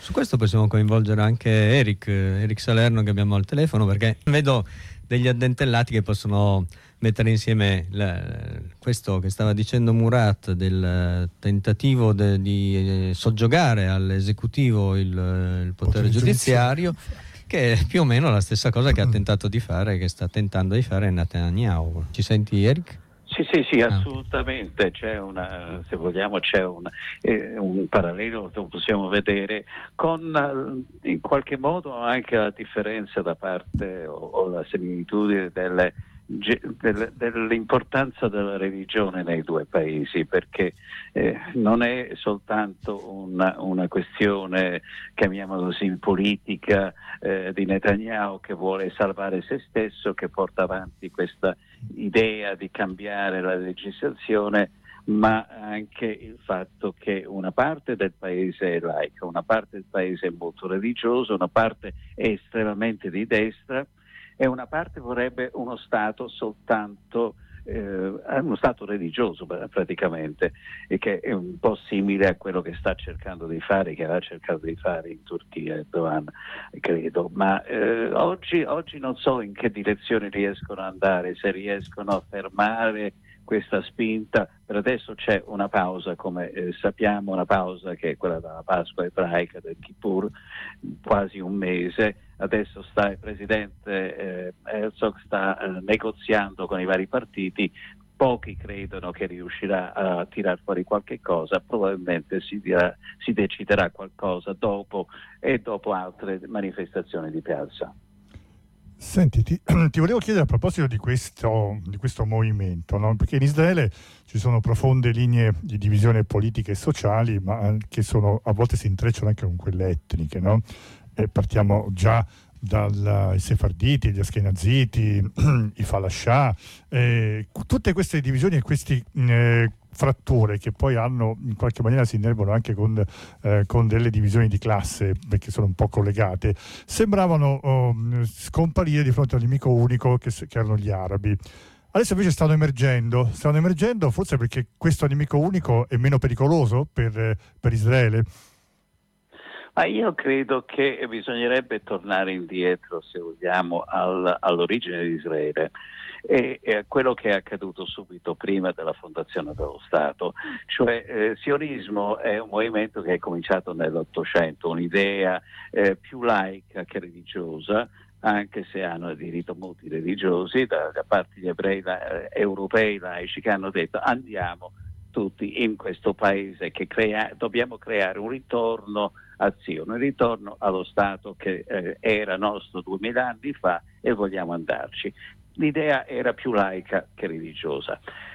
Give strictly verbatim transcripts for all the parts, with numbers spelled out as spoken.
Su questo possiamo coinvolgere anche Eric, Eric Salerno, che abbiamo al telefono, perché vedo degli addentellati che possono mettere insieme la, questo che stava dicendo Murat del tentativo de, di soggiogare all'esecutivo il, il potere, potere giudiziario, giudiziario, che è più o meno la stessa cosa che ha tentato di fare, che sta tentando di fare Netanyahu. Ci senti, Eric? Sì, sì, sì, assolutamente. C'è una, se vogliamo, c'è un, eh, un parallelo che possiamo vedere con in qualche modo anche la differenza da parte o, o la similitudine delle dell'importanza della religione nei due paesi, perché eh, non è soltanto una, una questione, chiamiamola così, politica eh, di Netanyahu che vuole salvare se stesso, che porta avanti questa idea di cambiare la legislazione, ma anche il fatto che una parte del paese è laica, una parte del paese è molto religiosa, una parte è estremamente di destra e una parte vorrebbe uno Stato soltanto, eh, uno Stato religioso praticamente, e che è un po' simile a quello che sta cercando di fare, che aveva cercato di fare in Turchia Erdogan, credo. Ma eh, oggi, oggi non so in che direzione riescono ad andare, se riescono a fermare questa spinta. Per adesso c'è una pausa, come eh, sappiamo, una pausa che è quella della Pasqua ebraica, del Kippur, quasi un mese. Adesso sta il presidente eh, Herzog sta eh, negoziando con i vari partiti. Pochi credono che riuscirà a tirar fuori qualche cosa, probabilmente si, dirà, si deciderà qualcosa dopo e dopo altre manifestazioni di piazza. Senti, ti, ti volevo chiedere a proposito di questo, di questo movimento, no? Perché in Israele ci sono profonde linee di divisione politiche e sociali, ma che sono, a volte si intrecciano anche con quelle etniche, no? E partiamo già dai sefarditi, gli askenaziti, i falascià, eh, tutte queste divisioni e questi eh, fratture che poi hanno, in qualche maniera si innervano anche con, eh, con delle divisioni di classe, perché sono un po' collegate, sembravano oh, scomparire di fronte al nemico unico che, che erano gli arabi. Adesso invece stanno emergendo, stanno emergendo forse perché questo nemico unico è meno pericoloso per, per Israele. Ma io credo che bisognerebbe tornare indietro, se vogliamo, al, all'origine di Israele e, e a quello che è accaduto subito prima della fondazione dello Stato. Cioè, eh, sionismo è un movimento che è cominciato nell'Ottocento, un'idea eh, più laica che religiosa, anche se hanno diritto molti religiosi, da, da parte degli ebrei la, eh, europei laici, che hanno detto andiamo tutti in questo paese, che crea, dobbiamo creare un ritorno a Zion, un ritorno allo Stato che eh, era nostro duemila anni fa e vogliamo andarci. L'idea era più laica che religiosa.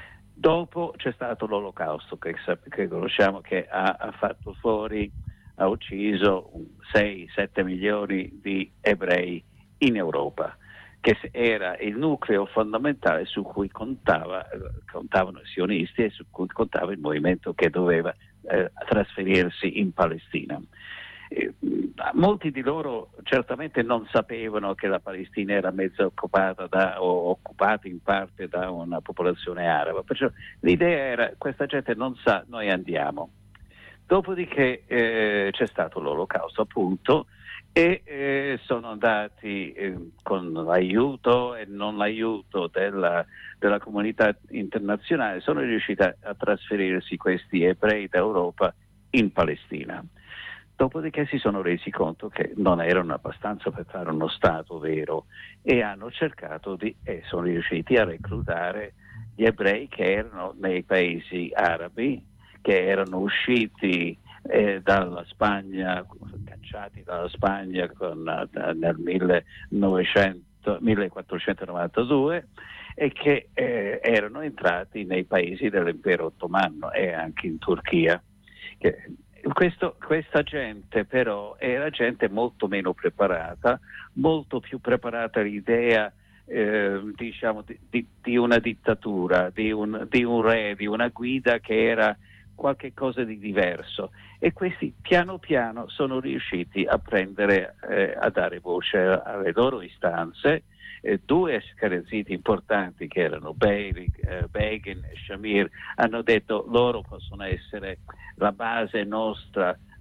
Dopo c'è stato l'Olocausto, che, che conosciamo, che ha, ha fatto fuori, ha ucciso sei sette milioni di ebrei in Europa, che era il nucleo fondamentale su cui contava, contavano i sionisti e su cui contava il movimento che doveva eh, trasferirsi in Palestina. Eh, molti di loro certamente non sapevano che la Palestina era mezza occupata da, o occupata in parte da una popolazione araba, perciò l'idea era questa gente non sa, noi andiamo. Dopodiché eh, c'è stato l'Olocausto, appunto, e eh, sono andati eh, con l'aiuto e non l'aiuto della, della comunità internazionale, sono riusciti a, a trasferirsi questi ebrei d'Europa in Palestina. Dopodiché si sono resi conto che non erano abbastanza per fare uno Stato vero e hanno cercato di, e sono riusciti a reclutare gli ebrei che erano nei paesi arabi, che erano usciti eh, dalla Spagna, cacciati dalla Spagna con, nel millenovecento, millequattrocentonovantadue e che eh, erano entrati nei paesi dell'impero ottomano e anche in Turchia. Che, questo, questa gente però era gente molto meno preparata, molto più preparata all'idea eh, diciamo di, di, di una dittatura, di un, di un re, di una guida che era qualche cosa di diverso, e questi piano piano sono riusciti a prendere, eh, a dare voce alle loro istanze. Eh, due scarezziti importanti che erano Begin, eh, Begin e Shamir hanno detto loro possono essere la base nostra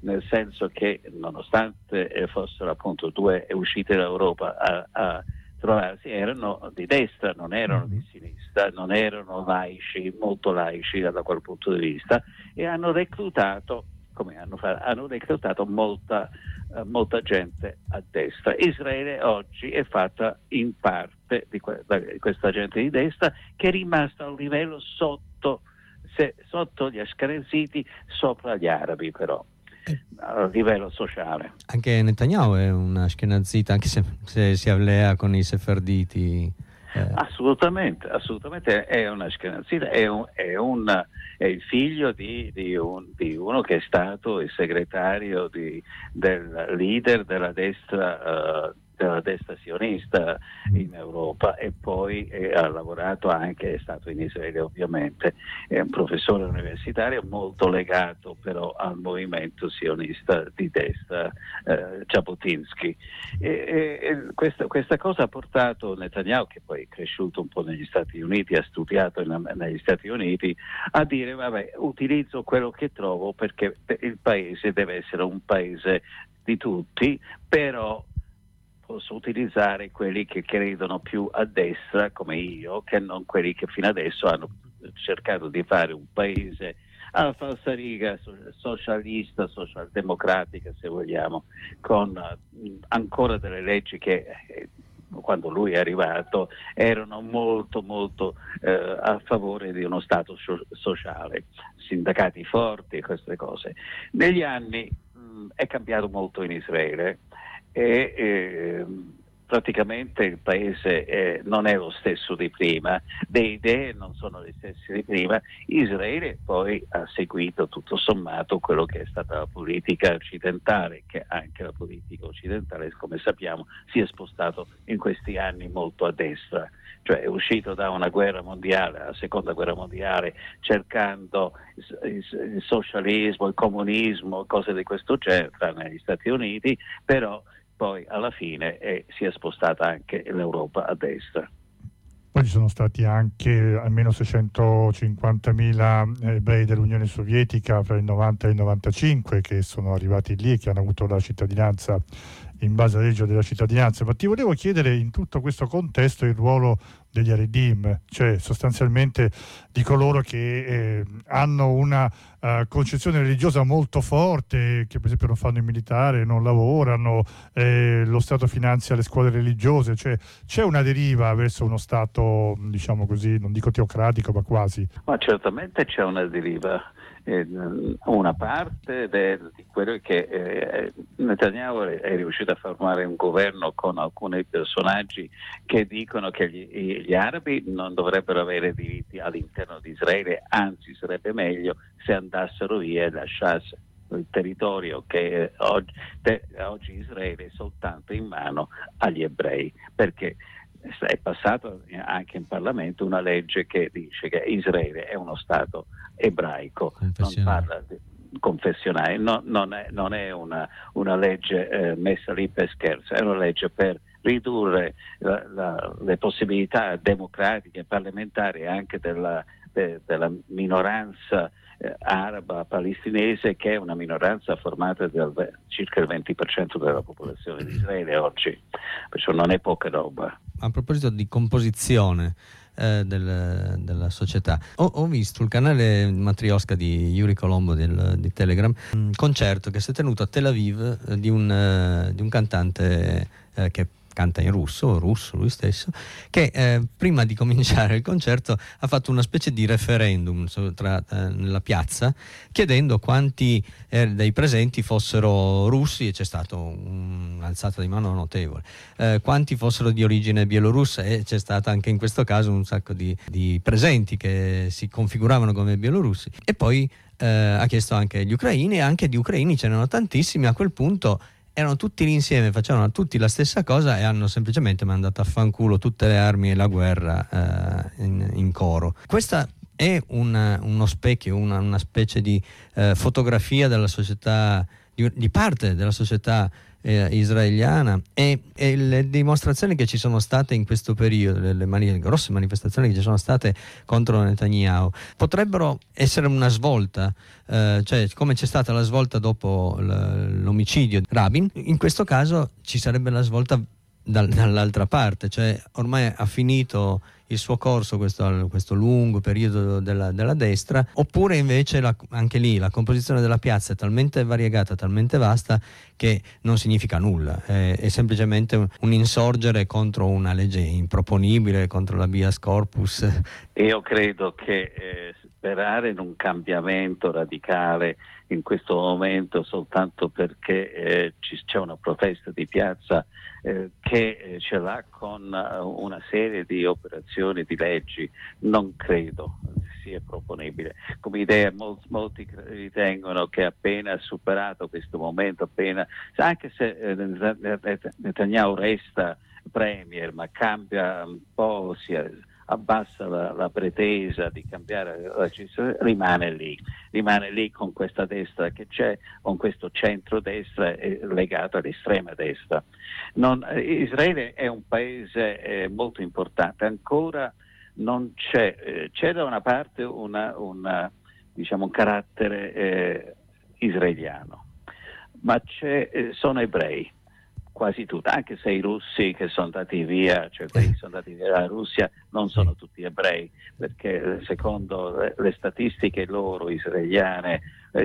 nel senso che nonostante fossero appunto due uscite dall'Europa a, a trovarsi, erano di destra, non erano di sinistra, non erano laici, molto laici da quel punto di vista, e hanno reclutato, come hanno fatto, hanno reclutato molta, eh, molta gente a destra. Israele oggi è fatta in parte di, que- di questa gente di destra, che è rimasta a un livello sotto, se, sotto gli ashkenaziti, sopra gli arabi però, a livello sociale. Anche Netanyahu è un ashkenazita, anche se, se si allea con i sefarditi. Eh. Assolutamente, assolutamente è un ashkenazita, è, un, è, un, è il figlio di, di, un, di uno che è stato il segretario di, del leader della destra uh, della destra sionista in Europa, e poi eh, ha lavorato anche, è stato in Israele ovviamente, è un professore universitario molto legato però al movimento sionista di destra, eh, Jabotinsky. E, e, e questa, questa cosa ha portato Netanyahu, che poi è cresciuto un po' negli Stati Uniti, ha studiato in, negli Stati Uniti, a dire vabbè, utilizzo quello che trovo perché il paese deve essere un paese di tutti, però posso utilizzare quelli che credono più a destra come io, che non quelli che fino adesso hanno cercato di fare un paese alla falsariga socialista, socialdemocratica se vogliamo, con ancora delle leggi che eh, quando lui è arrivato erano molto molto eh, a favore di uno stato so- sociale, sindacati forti e queste cose. Negli anni mh, è cambiato molto in Israele, e eh, praticamente il paese eh, non è lo stesso di prima, le idee non sono le stesse di prima. Israele poi ha seguito tutto sommato quello che è stata la politica occidentale, che anche la politica occidentale, come sappiamo, si è spostato in questi anni molto a destra, cioè è uscito da una guerra mondiale, la seconda guerra mondiale, cercando il, il socialismo, il comunismo, cose di questo genere negli Stati Uniti, però poi alla fine eh, si è spostata anche l'Europa a destra. Poi ci sono stati anche almeno seicentocinquantamila ebrei dell'Unione Sovietica fra il novanta e il novantacinque che sono arrivati lì e che hanno avuto la cittadinanza in base alla legge della cittadinanza. Ma ti volevo chiedere, in tutto questo contesto, il ruolo degli Haredim, cioè sostanzialmente di coloro che eh, hanno una uh, concezione religiosa molto forte, che per esempio non fanno il militare, non lavorano, eh, lo Stato finanzia le scuole religiose, cioè c'è una deriva verso uno Stato, diciamo così, non dico teocratico, ma quasi. Ma certamente c'è una deriva. Eh, una parte del, di quello che eh, Netanyahu è riuscito a formare un governo con alcuni personaggi che dicono che gli, gli arabi non dovrebbero avere diritti all'interno di Israele, anzi sarebbe meglio se andassero via e lasciassero il territorio che oggi, te, oggi Israele è soltanto in mano agli ebrei, perché è passato anche in Parlamento una legge che dice che Israele è uno Stato ebraico, non parla di confessionale, no, non è, non è una, una legge eh, messa lì per scherzo, è una legge per ridurre la, la, le possibilità democratiche e parlamentari anche della, de, della minoranza eh, araba palestinese, che è una minoranza formata da circa il venti per cento della popolazione di Israele oggi, perciò non è poca roba. A proposito di composizione eh, del, della società, ho, ho visto il canale Matrioska di Yuri Colombo del, di Telegram, un concerto che si è tenuto a Tel Aviv eh, di, un, eh, di un cantante eh, che canta in russo, russo lui stesso, che eh, prima di cominciare il concerto ha fatto una specie di referendum tra, eh, nella piazza, chiedendo quanti eh, dei presenti fossero russi, e c'è stata un'alzata di mano notevole, eh, quanti fossero di origine bielorussa, e c'è stata anche in questo caso un sacco di, di presenti che si configuravano come bielorussi, e poi eh, ha chiesto anche gli ucraini, e anche di ucraini ce n'erano tantissimi. A quel punto erano tutti lì insieme, facevano tutti la stessa cosa e hanno semplicemente mandato a fanculo tutte le armi e la guerra eh, in, in coro. Questa è una, uno specchio, una, una specie di eh, fotografia della società di, di parte della società eh, israeliana e, e le dimostrazioni che ci sono state in questo periodo, le, le mani, grosse manifestazioni che ci sono state contro Netanyahu, potrebbero essere una svolta, eh, cioè come c'è stata la svolta dopo l- l'omicidio di Rabin, in questo caso ci sarebbe la svolta dal, dall'altra parte, cioè ormai ha finito il suo corso questo, questo lungo periodo della, della destra, oppure invece la, anche lì la composizione della piazza è talmente variegata, talmente vasta che non significa nulla, è, è semplicemente un, un insorgere contro una legge improponibile, contro l'habeas corpus. Io credo che eh, sperare in un cambiamento radicale in questo momento soltanto perché eh, ci, c'è una protesta di piazza eh, che eh, ce l'ha con uh, una serie di operazioni, di leggi, non credo sia proponibile. Come idea molti, molti ritengono che appena superato questo momento, appena anche se eh, Netanyahu resta premier ma cambia un po', si abbassa la, la pretesa di cambiare la legislazione, rimane lì, rimane lì con questa destra che c'è, con questo centro-destra eh, legato all'estrema destra. Non, eh, Israele è un paese eh, molto importante, ancora non c'è, eh, c'è da una parte una, una, diciamo, un carattere eh, israeliano, ma c'è, eh, sono ebrei. Quasi tutti, anche se i russi che sono andati via, cioè quelli che sono andati via dalla Russia, non sono tutti ebrei, perché secondo le statistiche loro israeliane,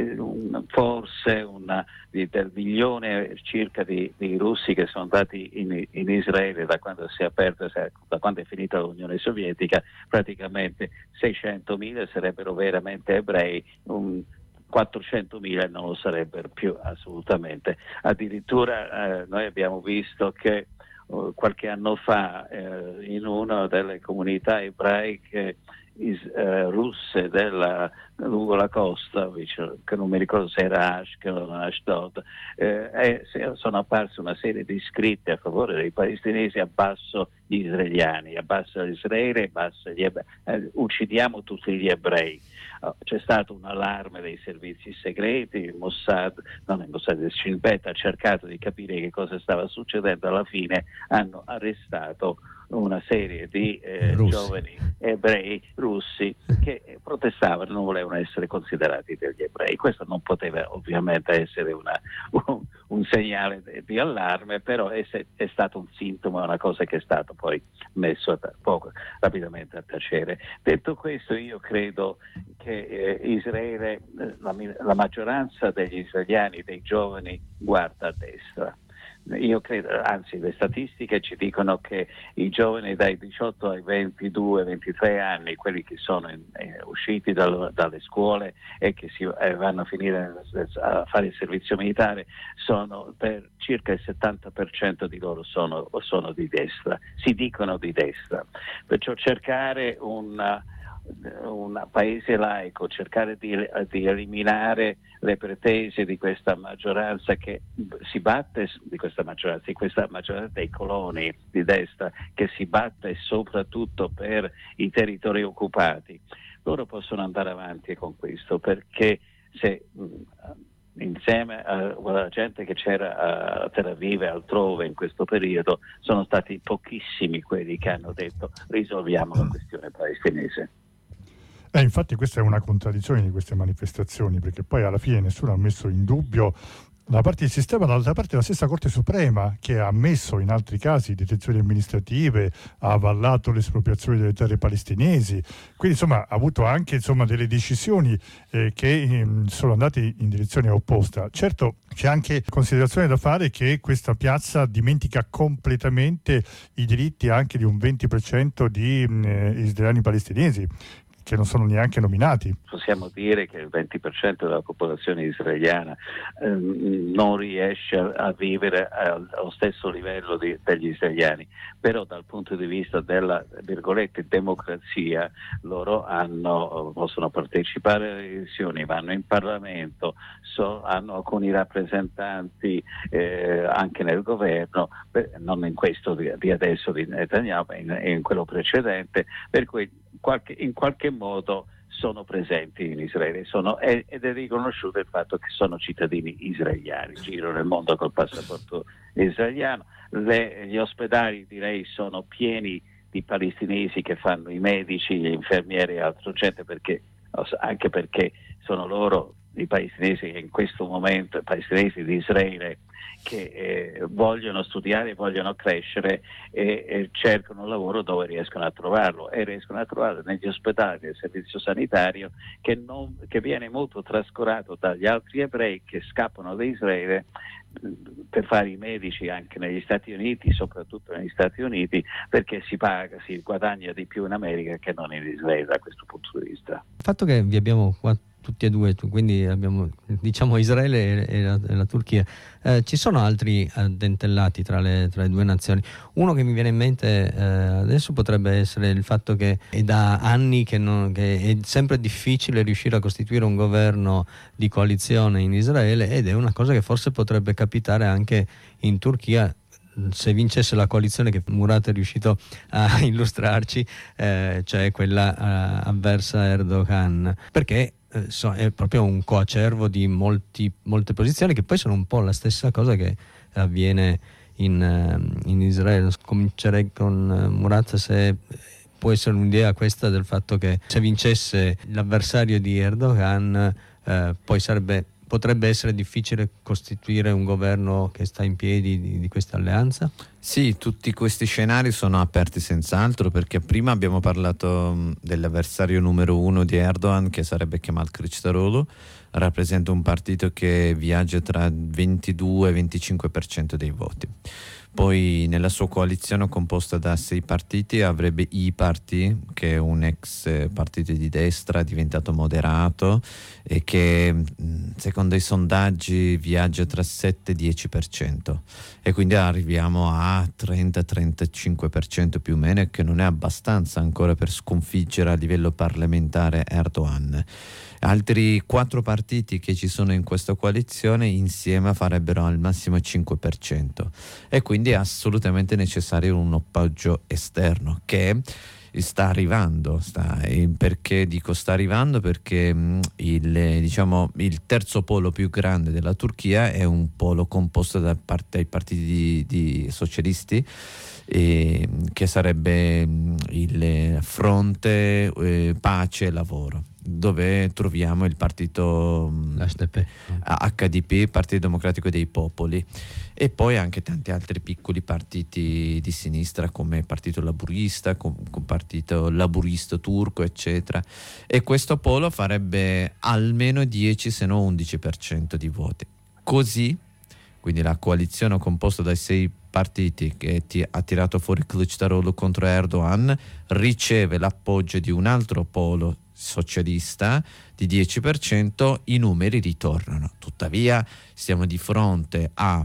forse una, di, del milione circa di, di russi che sono andati in, in Israele da quando si è aperta, da quando è finita l'Unione Sovietica, praticamente seicentomila sarebbero veramente ebrei, un, quattrocentomila non lo sarebbero più assolutamente. Addirittura eh, noi abbiamo visto che uh, qualche anno fa eh, in una delle comunità ebraiche is, eh, russe della, lungo la costa, vicino, che non mi ricordo se era Ashkelon o Ashdod, eh, eh, sono apparse una serie di scritte a favore dei palestinesi: abbasso gli israeliani, abbasso Israele, abbasso gli ebrei, eh, uccidiamo tutti gli ebrei. Oh, c'è stato un allarme dei servizi segreti, il Mossad, non il Mossad, il Shin Bet ha cercato di capire che cosa stava succedendo, alla fine hanno arrestato una serie di eh, giovani ebrei russi che protestavano, non volevano essere considerati degli ebrei. Questo non poteva ovviamente essere una, un, un segnale di allarme, però è, è stato un sintomo, una cosa che è stato poi messo a, poco rapidamente a tacere. Detto questo, io credo che eh, Israele, la, la maggioranza degli israeliani, dei giovani, guarda a destra. Io credo, anzi le statistiche ci dicono che i giovani dai diciotto ai ventidue ventitré anni, quelli che sono in, eh, usciti dal, dalle scuole e che si, eh, vanno a finire a fare il servizio militare, sono per circa il settanta per cento di loro sono, sono di destra, si dicono di destra. Perciò cercare un un paese laico, cercare di, di eliminare le pretese di questa maggioranza che si batte, di questa maggioranza, di questa maggioranza dei coloni di destra che si batte soprattutto per i territori occupati, loro possono andare avanti con questo, perché se insieme alla gente che c'era a Tel Aviv e altrove in questo periodo sono stati pochissimi quelli che hanno detto risolviamo la questione palestinese. Eh, infatti questa è una contraddizione di queste manifestazioni, perché poi alla fine nessuno ha messo in dubbio da parte del sistema, dall'altra parte la stessa Corte Suprema, che ha ammesso in altri casi detenzioni amministrative, ha avallato l'espropriazione delle terre palestinesi, quindi insomma ha avuto anche insomma, delle decisioni eh, che eh, sono andate in direzione opposta. Certo c'è anche considerazione da fare che questa piazza dimentica completamente i diritti anche di un venti per cento di eh, israeliani palestinesi, che non sono neanche nominati. Possiamo dire che il venti per cento della popolazione israeliana ehm, non riesce a, a vivere al, allo stesso livello di, degli israeliani, però dal punto di vista della, virgolette, democrazia, loro hanno, possono partecipare alle elezioni, vanno in Parlamento, so, hanno alcuni rappresentanti eh, anche nel governo, per, non in questo di, di adesso di Netanyahu, ma in, in quello precedente, per cui qualche, in qualche modo sono presenti in Israele sono, ed è riconosciuto il fatto che sono cittadini israeliani, girano nel mondo col passaporto israeliano. Le, gli ospedali, direi, sono pieni di palestinesi che fanno i medici, gli infermieri e altra gente, perché, anche perché sono loro i palestinesi che in questo momento, i palestinesi di Israele, che eh, vogliono studiare, vogliono crescere e, e cercano un lavoro dove riescono a trovarlo, e riescono a trovarlo negli ospedali del servizio sanitario, che, non, che viene molto trascurato dagli altri ebrei che scappano da Israele per fare i medici anche negli Stati Uniti, soprattutto negli Stati Uniti, perché si paga, si guadagna di più in America che non in Israele da questo punto di vista. Il fatto che vi abbiamo qua tutti e due, quindi abbiamo, diciamo, Israele e la, e la Turchia, eh, ci sono altri addentellati tra le, tra le due nazioni. Uno che mi viene in mente eh, adesso potrebbe essere il fatto che è da anni che, non, che è sempre difficile riuscire a costituire un governo di coalizione in Israele, ed è una cosa che forse potrebbe capitare anche in Turchia se vincesse la coalizione che Murat è riuscito a illustrarci, eh, cioè quella eh, avversa a Erdogan, perché eh, so, è proprio un coacervo di molti, molte posizioni, che poi sono un po' la stessa cosa che avviene in, in Israele. Comincerei con Murat, se può essere un'idea questa del fatto che se vincesse l'avversario di Erdogan eh, poi sarebbe potrebbe essere difficile costituire un governo che sta in piedi di, di questa alleanza? Sì, tutti questi scenari sono aperti senz'altro, perché prima abbiamo parlato dell'avversario numero uno di Erdogan, che sarebbe Kemal Kılıçdaroğlu, rappresenta un partito che viaggia tra ventidue e venticinque per cento dei voti. Poi nella sua coalizione composta da sei partiti avrebbe I Parti, che è un ex partito di destra diventato moderato e che secondo i sondaggi viaggia tra sette e dieci per cento, e quindi arriviamo a trenta trentacinque per cento più o meno, che non è abbastanza ancora per sconfiggere a livello parlamentare Erdogan. Altri quattro partiti che ci sono in questa coalizione insieme farebbero al massimo cinque per cento, e quindi è assolutamente necessario un appoggio esterno che sta arrivando. Sta, perché dico sta arrivando? Perché mh, il, diciamo, il terzo polo più grande della Turchia è un polo composto da part- dai partiti di, di socialisti, eh, che sarebbe mh, il Fronte eh, Pace e Lavoro, dove troviamo il partito H D P, H D P, Partito Democratico dei Popoli, e poi anche tanti altri piccoli partiti di sinistra come il Partito Laburista, con, con Partito Laburista Turco, eccetera. E questo polo farebbe almeno dieci se non undici per cento di voti. Così, quindi la coalizione composta dai sei partiti che ti ha tirato fuori Kılıçdaroğlu contro Erdogan riceve l'appoggio di un altro polo socialista di dieci per cento, i numeri ritornano. Tuttavia siamo di fronte a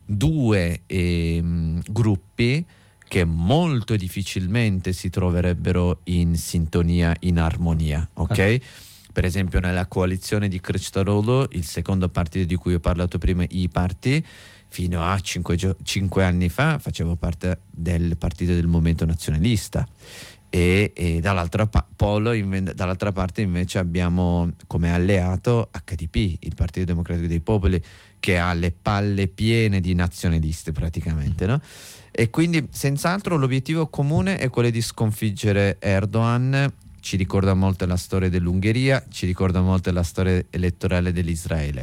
due eh, gruppi che molto difficilmente si troverebbero in sintonia, in armonia, ok? Ah. Per esempio nella coalizione di Kılıçdaroğlu, il secondo partito di cui ho parlato prima, I Parti, fino a cinque, cinque anni fa faceva parte del partito del Movimento Nazionalista. E, e dall'altra, pa- polo, inve- dall'altra parte invece abbiamo come alleato H D P, il Partito Democratico dei Popoli, che ha le palle piene di nazionalisti praticamente, no? E quindi senz'altro l'obiettivo comune è quello di sconfiggere Erdogan. Ci ricorda molto la storia dell'Ungheria, ci ricorda molto la storia elettorale dell'Israele,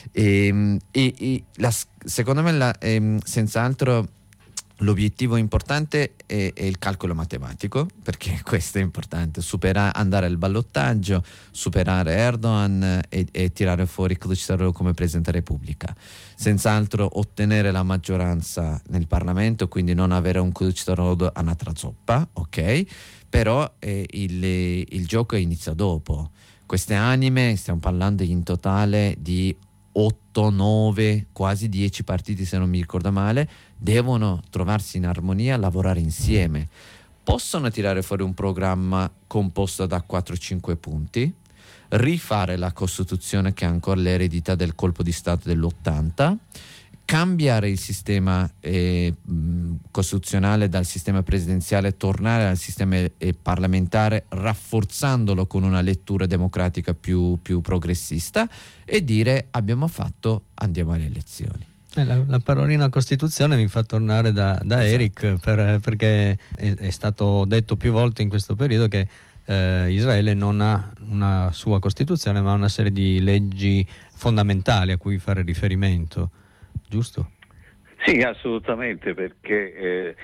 e, e, e la, secondo me la, eh, senz'altro l'obiettivo importante è, è il calcolo matematico, perché questo è importante: superare, andare al ballottaggio, superare Erdogan e, e tirare fuori Kılıçdaroğlu come Presidente della Repubblica, senz'altro ottenere la maggioranza nel Parlamento, quindi non avere un Kılıçdaroğlu a un'altra zoppa, ok? Però eh, il, il gioco inizia dopo. Queste anime, stiamo parlando in totale di otto, nove, quasi dieci partiti se non mi ricordo male, devono trovarsi in armonia, lavorare insieme. Possono tirare fuori un programma composto da quattro cinque punti, rifare la Costituzione che ha ancora l'eredità del colpo di Stato dell'ottanta, cambiare il sistema eh, costituzionale dal sistema presidenziale, tornare al sistema eh, parlamentare, rafforzandolo con una lettura democratica più, più progressista, e dire abbiamo fatto, andiamo alle elezioni. La, la parolina Costituzione mi fa tornare da, da esatto. Eric, per, perché è, è stato detto più volte in questo periodo che eh, Israele non ha una sua Costituzione, ma una serie di leggi fondamentali a cui fare riferimento, giusto? Sì, assolutamente, perché eh,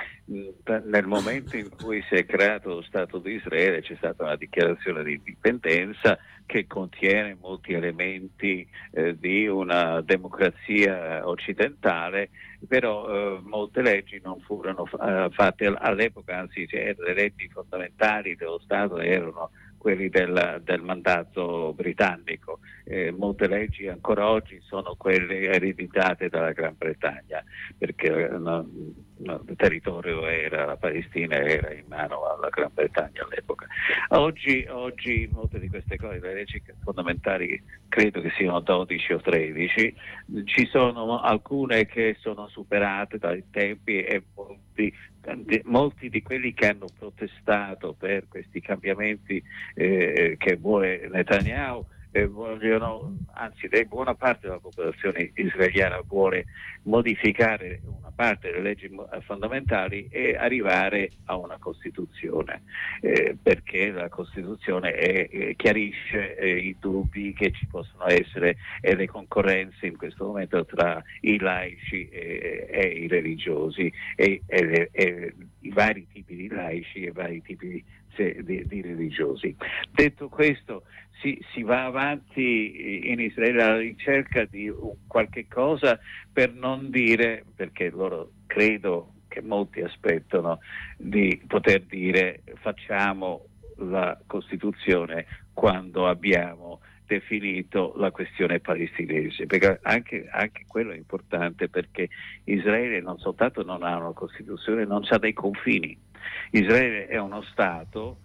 nel momento in cui si è creato lo Stato di Israele c'è stata una dichiarazione di indipendenza che contiene molti elementi eh, di una democrazia occidentale, però eh, molte leggi non furono fa- fatte all'epoca, anzi cioè, le leggi fondamentali dello Stato erano quelli del, del mandato britannico. Eh, molte leggi ancora oggi sono quelle ereditate dalla Gran Bretagna, perché no, no, il territorio era, la Palestina era in mano alla Gran Bretagna all'epoca. Oggi, oggi molte di queste cose, le leggi fondamentali credo che siano dodici o tredici, ci sono alcune che sono superate dai tempi e molti molti di quelli che hanno protestato per questi cambiamenti eh, che vuole Netanyahu eh, vogliono, anzi buona parte della popolazione israeliana vuole modificare una parte delle leggi fondamentali e arrivare a una Costituzione, eh, perché la Costituzione è, eh, chiarisce eh, i dubbi che ci possono essere e le concorrenze in questo momento tra i laici e, e i religiosi e, e, e i vari tipi di laici e i vari tipi di, di, di religiosi. Detto questo, si, si va avanti in Israele alla ricerca di qualche cosa, per non dire, perché loro credo che molti aspettano di poter dire facciamo la Costituzione quando abbiamo definito la questione palestinese, perché anche, anche quello è importante, perché Israele non soltanto non ha una Costituzione, non ha dei confini. Israele è uno Stato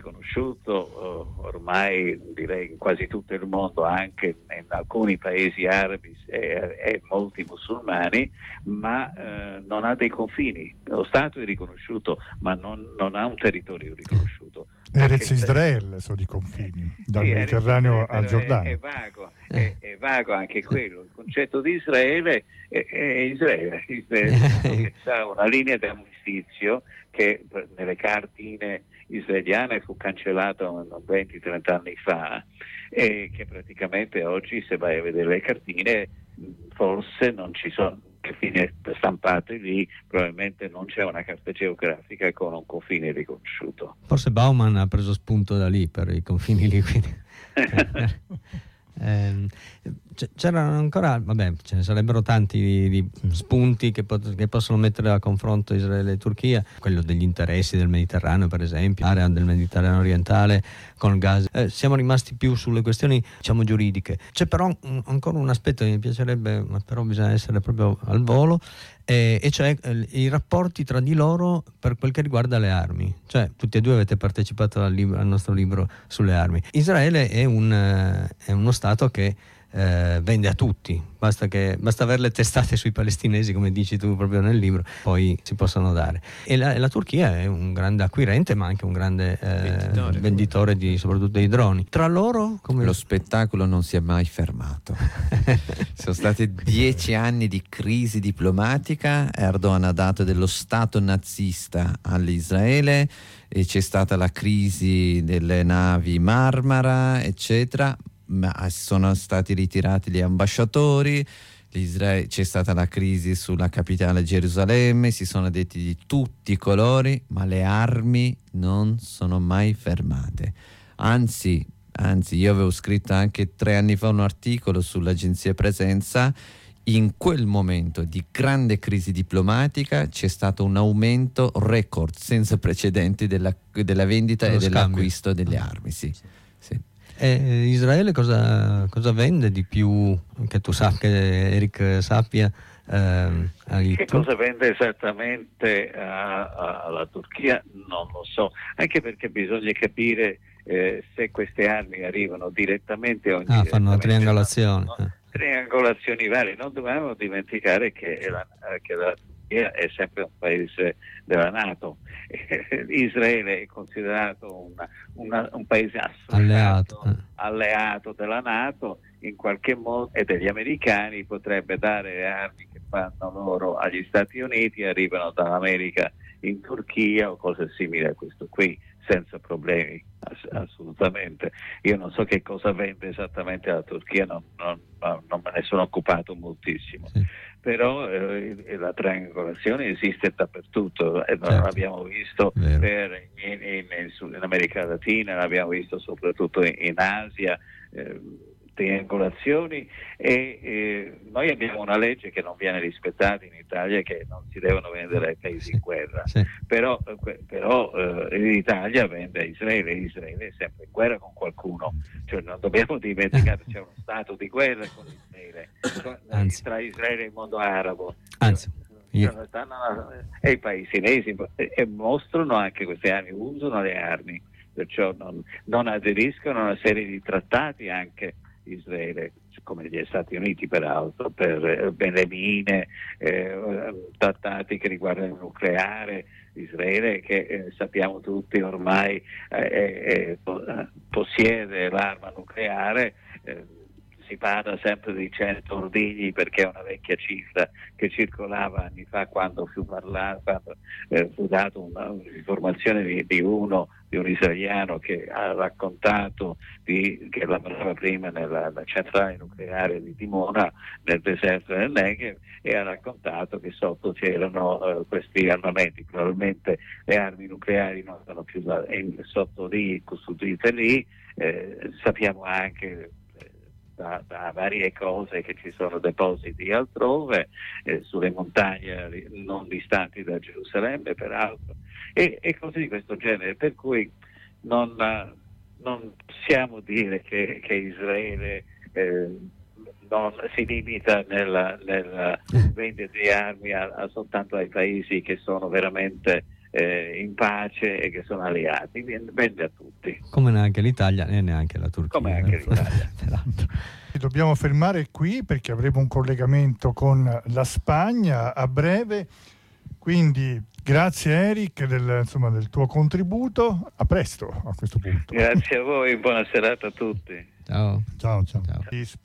riconosciuto uh, ormai direi in quasi tutto il mondo, anche in alcuni paesi arabi e, e molti musulmani, ma uh, non ha dei confini. Lo Stato è riconosciuto, ma non, non ha un territorio riconosciuto. Erez Israele sono i confini, dal sì, Mediterraneo al Giordano. È, è, vago, è, è vago anche quello. Il concetto di Israele è, è Israele. Israele ha una linea di armistizio che nelle cartine israeliane fu cancellata venti trenta anni fa e che praticamente oggi, se vai a vedere le cartine, forse non ci sono confini stampate lì, probabilmente non c'è una carta geografica con un confine riconosciuto. Forse Bauman ha preso spunto da lì per i confini lì, quindi. Eh, c'erano ancora, vabbè, ce ne sarebbero tanti di, di spunti che, pot- che possono mettere a confronto Israele e Turchia, quello degli interessi del Mediterraneo, per esempio, l'area del Mediterraneo orientale con Gaza. Eh, siamo rimasti più sulle questioni, diciamo, giuridiche. C'è però un, ancora un aspetto che mi piacerebbe, ma però bisogna essere proprio al volo, eh, e cioè eh, i rapporti tra di loro per quel che riguarda le armi. Cioè, tutti e due avete partecipato al, libro, al nostro libro sulle armi. Israele è, un, eh, è uno Stato che Eh, vende a tutti, basta, che, basta avere le testate sui palestinesi, come dici tu proprio nel libro, poi si possono dare. E la, e la Turchia è un grande acquirente, ma anche un grande eh, venditore, venditore di, soprattutto dei droni. Tra loro come lo spettacolo non si è mai fermato. Sono stati dieci anni di crisi diplomatica. Erdogan ha dato dello stato nazista all'Israele e c'è stata la crisi delle navi Marmara, eccetera, ma sono stati ritirati gli ambasciatori, c'è stata la crisi sulla capitale Gerusalemme, si sono detti di tutti i colori, ma le armi non sono mai fermate. Anzi, anzi, io avevo scritto anche tre anni fa un articolo sull'agenzia Presenza. In quel momento di grande crisi diplomatica c'è stato un aumento record senza precedenti della, della vendita e dell'acquisto delle armi, sì. E Israele cosa, cosa vende di più, che tu sappia, che Eric sappia? Eh, che cosa vende esattamente a, a, alla Turchia? Non lo so, anche perché bisogna capire eh, se queste armi arrivano direttamente o indirettamente. Ah, fanno triangolazione. No, no, triangolazioni varie. Non dobbiamo dimenticare che la, che la Turchia è sempre un paese della NATO. Israele è considerato una, una, un paese alleato. alleato della NATO in qualche modo, e degli americani, potrebbe dare le armi che fanno loro agli Stati Uniti, arrivano dall'America in Turchia o cose simili a questo qui, senza problemi, ass- assolutamente. Io non so che cosa vende esattamente la Turchia, non, non, non me ne sono occupato moltissimo, sì. Però eh, la triangolazione esiste dappertutto, e certo. L'abbiamo visto per, in, in, in America Latina, l'abbiamo visto soprattutto in, in Asia, eh, triangolazioni, e eh, noi abbiamo una legge che non viene rispettata in Italia, che non si devono vendere ai paesi in guerra, sì. però, però eh, l'Italia vende a Israele, Israele è sempre in guerra con qualcuno, cioè non dobbiamo dimenticare che c'è uno stato di guerra con Israele, Anzi. tra Israele e il mondo arabo. Anzi. Io. E i paesi cinesi e mostrano anche queste armi, usano le armi, perciò non, non aderiscono a una serie di trattati anche Israele, come gli Stati Uniti peraltro, per, per le mine, eh, trattati che riguardano il nucleare. Israele, che eh, sappiamo tutti ormai eh, eh, possiede l'arma nucleare, eh, si parla sempre di cento ordigni, perché è una vecchia cifra che circolava anni fa, quando fu parlato, quando eh, fu data una, un'informazione di, di uno, di un israeliano che ha raccontato di, che lavorava prima nella, nella centrale nucleare di Dimona nel deserto del Negev, e ha raccontato che sotto c'erano eh, questi armamenti. Probabilmente le armi nucleari non sono più da, in, sotto lì, custodite lì. Eh, sappiamo anche Da, da varie cose che ci sono depositi altrove, eh, sulle montagne non distanti da Gerusalemme peraltro, e, e cose di questo genere, per cui non, non possiamo dire che, che Israele eh, non si limita nella, nella vendita di armi a, a soltanto ai paesi che sono veramente Eh, in pace e che sono alleati, vende a tutti. Come neanche l'Italia e neanche la Turchia. Come anche l'Italia. Dobbiamo fermare qui perché avremo un collegamento con la Spagna a breve, quindi grazie Eric del, insomma, del tuo contributo, a presto a questo punto. Grazie a voi, buona serata a tutti. Ciao. Ciao, ciao. Ciao.